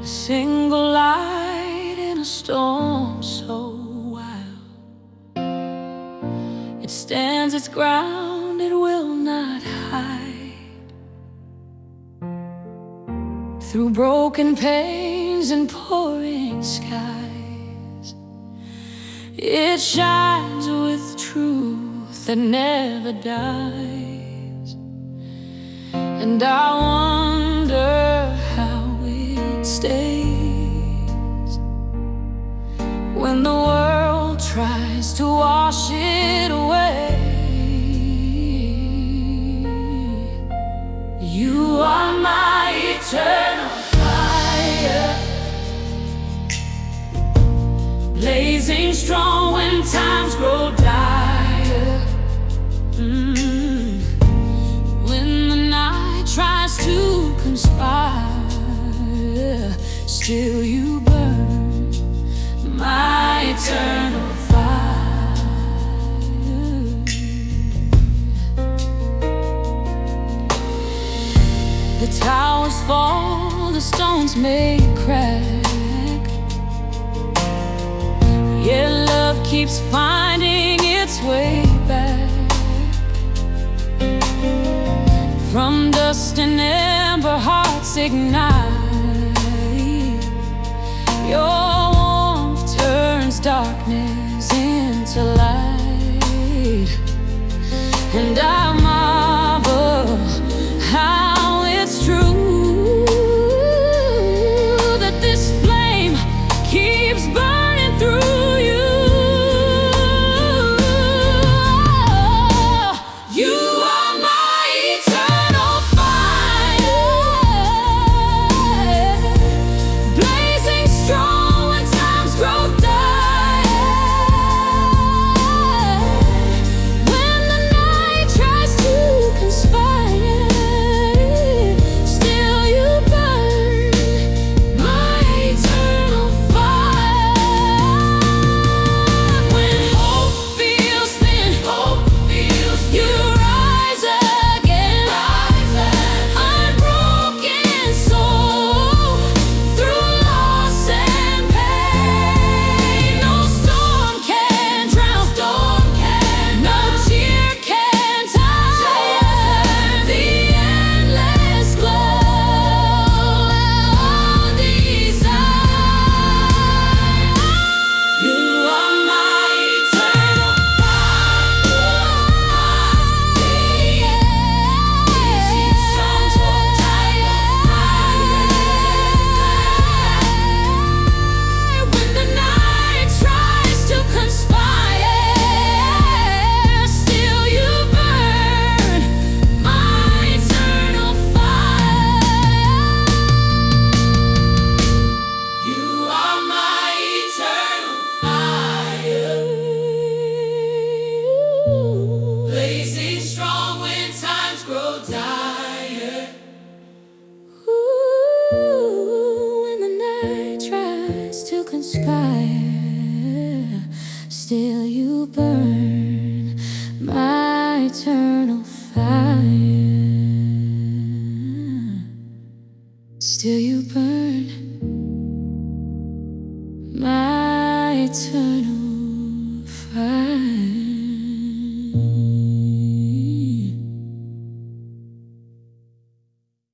A single light in a storm so wild. It stands its ground, it will not hide. Through broken panes and pouring skies, it shines with truth that never dies. And I wonder how it stays when the world tries to wash it away. You are my eternal fire, blazing strong when times grow dire. When the night tries to conspire, still you burn, my eternal fire. The towers fall, the stones may crack, yet love keeps finding its way back. From dust and ember, hearts ignite. Your warmth turns darkness into light. And I marvel how it's true that this flame keeps burning through you. You are my eternal fire, blazing strong when times grow dire. When the night tries to conspire, still you burn, my eternal fire. When hope feels thin, you rise again, unbroken soul, through loss and pain. No storm can drown, no tear can tire the endless glow of desire. You are my eternal when the night tries to conspire, still you burn, my eternal fire. You are my eternal fire, blazing strong when times grow dire. When the night tries to conspire, still you burn, my eternal fire. Still you burn, my eternal fire.